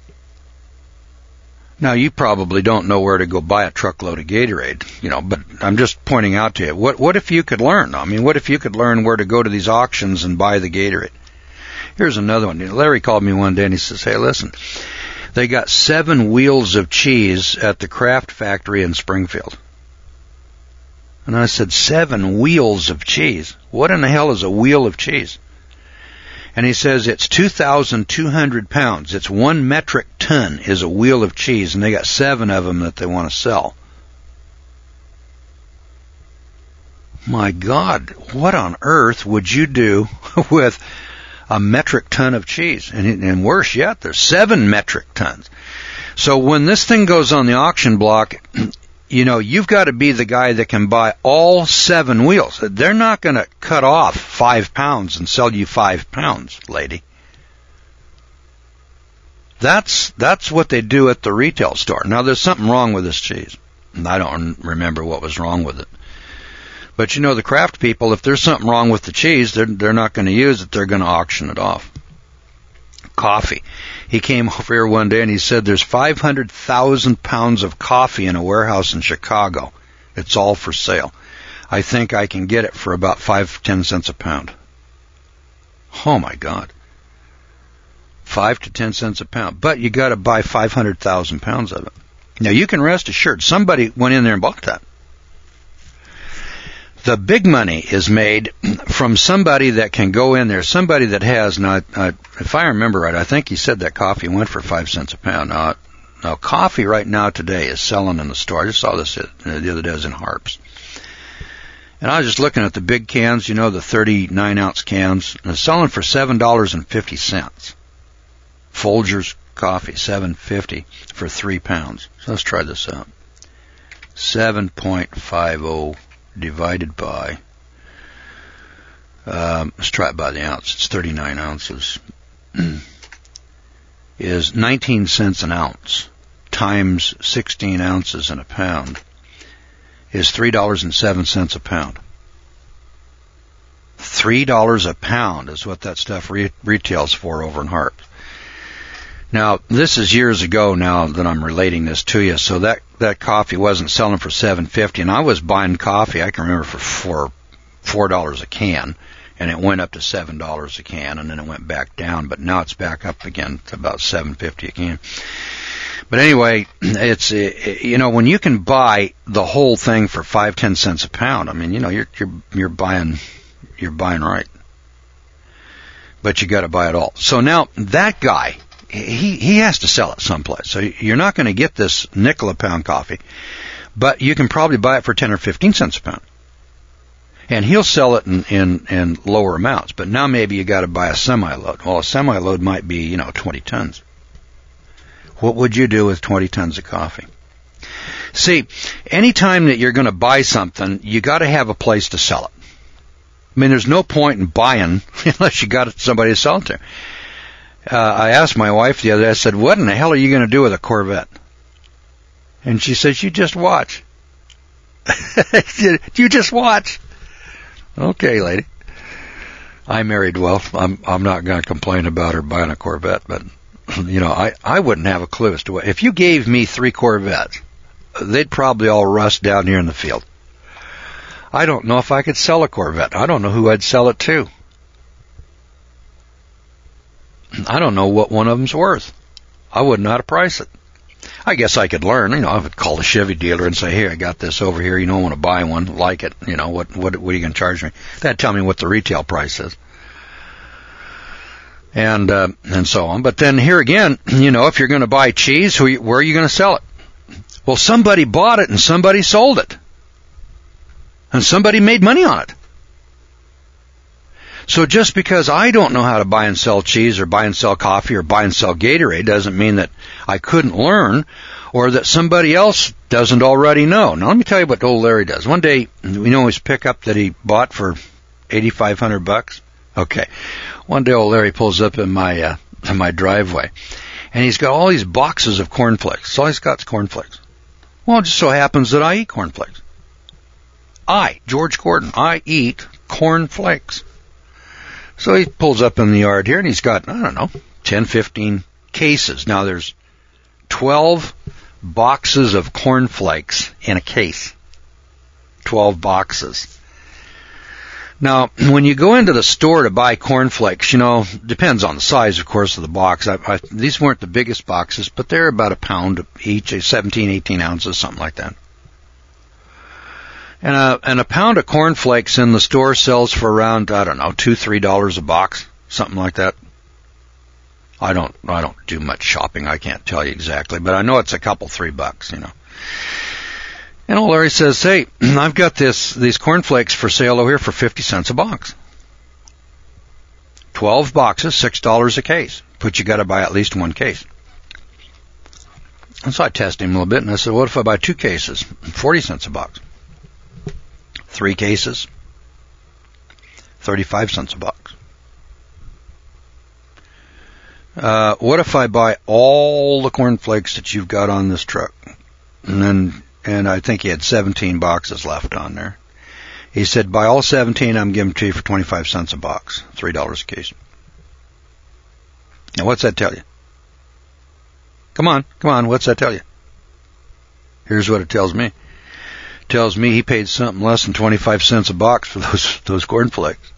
Now, you probably don't know where to go buy a truckload of Gatorade, but I'm just pointing out to you, what if you could learn? What if you could learn where to go to these auctions and buy the Gatorade? Here's another one. Larry called me one day and he says, "Hey, listen, they got 7 wheels of cheese at the Kraft factory in Springfield." And I said, 7 wheels of cheese. What in the hell is a wheel of cheese? And he says, it's 2,200 pounds. It's 1 metric ton is a wheel of cheese, and they got 7 of them that they want to sell. My God, what on earth would you do with a metric ton of cheese? And worse yet, there's 7 metric tons. So when this thing goes on the auction block, you know, you've got to be the guy that can buy all 7 wheels. They're not going to cut off 5 pounds and sell you 5 pounds, lady. That's what they do at the retail store. Now, there's something wrong with this cheese. And I don't remember what was wrong with it. But you know, the craft people, if there's something wrong with the cheese, they're not going to use it. They're going to auction it off. Coffee. He came over here one day and he said there's 500,000 pounds of coffee in a warehouse in Chicago. It's all for sale. I think I can get it for about 5 to 10 cents a pound. Oh my God. 5 to 10 cents a pound. But you got to buy 500,000 pounds of it. Now you can rest assured somebody went in there and bought that. The big money is made from somebody that can go in there, somebody that has, now, if I remember right, I think he said that coffee went for 5 cents a pound. Now coffee right now today is selling in the store. I just saw this the other day. I was in Harps. And I was just looking at the big cans, you know, the 39-ounce cans. They're selling for $7.50. Folgers coffee, $7.50 for 3 pounds. So let's try this out. 7.50 divided by, let's try it by the ounce. It's 39 ounces. Is 19 cents an ounce times 16 ounces in a pound is $3.07 a pound. $3 a pound is what that stuff retails for over in Harps. Now, this is years ago now that I'm relating this to you, so that coffee wasn't selling for $7.50, and I was buying coffee, I can remember, for $4 a can, and it went up to $7 a can, and then it went back down, but now it's back up again to about $7.50 a can. But anyway, it's, you know, when you can buy the whole thing for 5-10 cents a pound, I mean, you know, you're buying right. But you got to buy it all. So now that guy, he has to sell it someplace. So you're not going to get this nickel a pound coffee, but you can probably buy it for 10 or 15 cents a pound. And he'll sell it in lower amounts. But now maybe you got to buy a semi-load. Well, a semi-load might be, you know, 20 tons. What would you do with 20 tons of coffee? See, anytime that you're going to buy something, you got to have a place to sell it. I mean, there's no point in buying unless you got somebody to sell it to. I asked my wife the other day, I said, what in the hell are you going to do with a Corvette? And she says, you just watch. You just watch. Okay, lady. I married well. I'm not going to complain about her buying a Corvette, but, you know, I wouldn't have a clue as to what. If you gave me 3 Corvettes, they'd probably all rust down here in the field. I don't know if I could sell a Corvette. I don't know who I'd sell it to. I don't know what one of them's worth. I wouldn't know how to price it. I guess I could learn. You know, I would call the Chevy dealer and say, "Hey, I got this over here. You know, I want to buy one. Like it. You know, what are you going to charge me?" That'd tell me what the retail price is, and so on. But then here again, you know, if you're going to buy cheese, where are you going to sell it? Well, somebody bought it and somebody sold it, and somebody made money on it. So just because I don't know how to buy and sell cheese or buy and sell coffee or buy and sell Gatorade doesn't mean that I couldn't learn or that somebody else doesn't already know. Now, let me tell you what old Larry does. One day, you know his pickup that he bought for $8,500? Okay. One day old Larry pulls up in my driveway, and he's got all these boxes of cornflakes. All he's got is cornflakes. Well, it just so happens that I eat cornflakes. George Gordon, I eat cornflakes. So he pulls up in the yard here, and he's got, I don't know, 10, 15 cases. Now, there's 12 boxes of cornflakes in a case. 12 boxes. Now, when you go into the store to buy cornflakes, you know, depends on the size, of course, of the box. These weren't the biggest boxes, but they're about a pound each, 17, 18 ounces, something like that. And a pound of cornflakes in the store sells for around, I don't know, $2-3 a box, something like that. I don't do much shopping. I can't tell you exactly, but I know it's a couple, $3, you know. And old Larry says, hey, I've got these cornflakes for sale over here for 50 cents a box. 12 boxes, $6 a case. But you got to buy at least one case. And so I tested him a little bit, and I said, what if I buy 2 cases? 40 cents a box. 3 cases, 35 cents a box. What if I buy all the cornflakes that you've got on this truck? And I think he had 17 boxes left on there. He said, buy all 17, I'm giving to you for 25 cents a box, $3 a case. Now, what's that tell you? Come on, what's that tell you? Here's what it tells me. It tells me he paid something less than 25 cents a box for those cornflakes.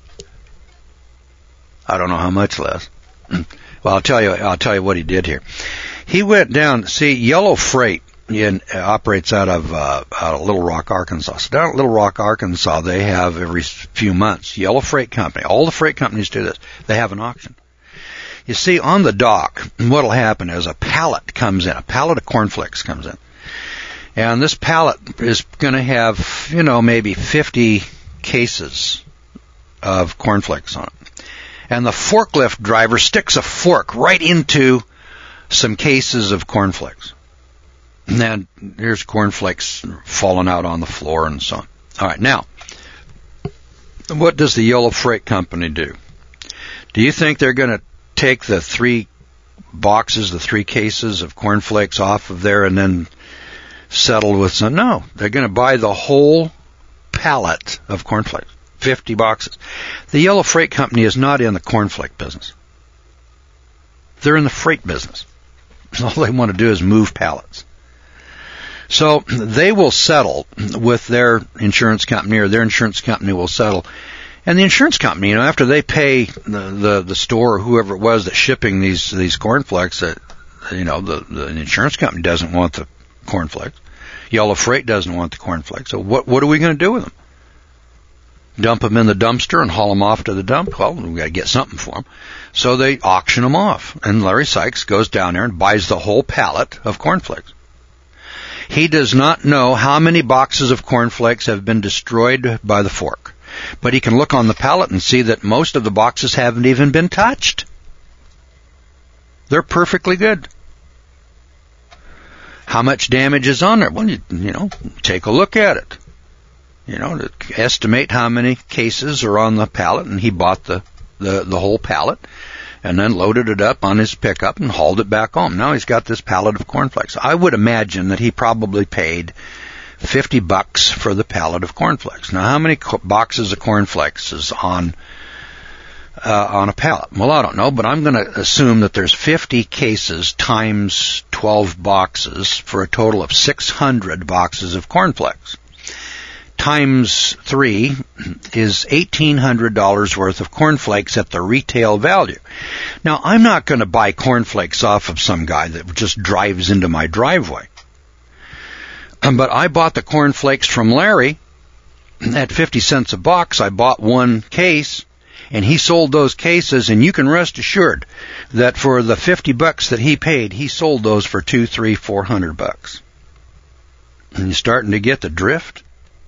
I don't know how much less. Well, I'll tell you what he did here. He went down, see, Yellow Freight operates out of Little Rock, Arkansas. So down at Little Rock, Arkansas, they have every few months, Yellow Freight Company, all the freight companies do this, they have an auction. You see, on the dock, what'll happen is a pallet comes in, a pallet of cornflakes comes in. And this pallet is going to have, maybe 50 cases of cornflakes on it. And the forklift driver sticks a fork right into some cases of cornflakes. And then here's cornflakes falling out on the floor and so on. All right, now, what does the Yellow Freight Company do? Do you think they're going to take the 3 boxes, the 3 cases of cornflakes off of there and then settle with some? No, they're going to buy the whole pallet of cornflakes, 50 boxes. The Yellow Freight Company is not in the cornflake business. They're in the freight business. All they want to do is move pallets. So they will settle with their insurance company, or their insurance company will settle. And the insurance company, after they pay the store or whoever it was that's shipping these cornflakes, the insurance company doesn't want the cornflakes. Yellow Freight doesn't want the cornflakes. So what are we going to do with them? Dump them in the dumpster and haul them off to the dump? Well, we've got to get something for them. So they auction them off. And Larry Sykes goes down there and buys the whole pallet of cornflakes. He does not know how many boxes of cornflakes have been destroyed by the fork. But he can look on the pallet and see that most of the boxes haven't even been touched. They're perfectly good. How much damage is on there? Well, take a look at it. To estimate how many cases are on the pallet, and he bought the whole pallet and then loaded it up on his pickup and hauled it back home. Now he's got this pallet of cornflakes. I would imagine that he probably paid $50 for the pallet of cornflakes. Now, how many boxes of cornflakes is on a pallet? Well, I don't know, but I'm going to assume that there's 50 cases times 12 boxes for a total of 600 boxes of cornflakes. Times 3 is $1,800 worth of cornflakes at the retail value. Now, I'm not going to buy cornflakes off of some guy that just drives into my driveway. But I bought the cornflakes from Larry at 50 cents a box. I bought 1 case, and he sold those cases, and you can rest assured that for the $50 that he paid, he sold those for $200, $300, $400. And you're starting to get the drift?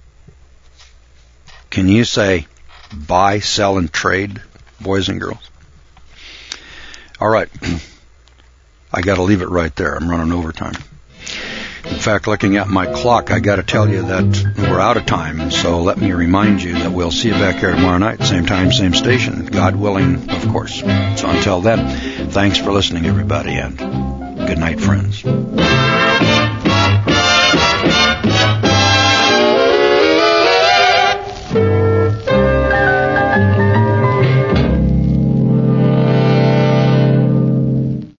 Can you say buy, sell, and trade, boys and girls? All right. I got to leave it right there. I'm running overtime. In fact, looking at my clock, I got to tell you that we're out of time. So let me remind you that we'll see you back here tomorrow night, same time, same station, God willing, of course. So until then, thanks for listening, everybody, and good night, friends.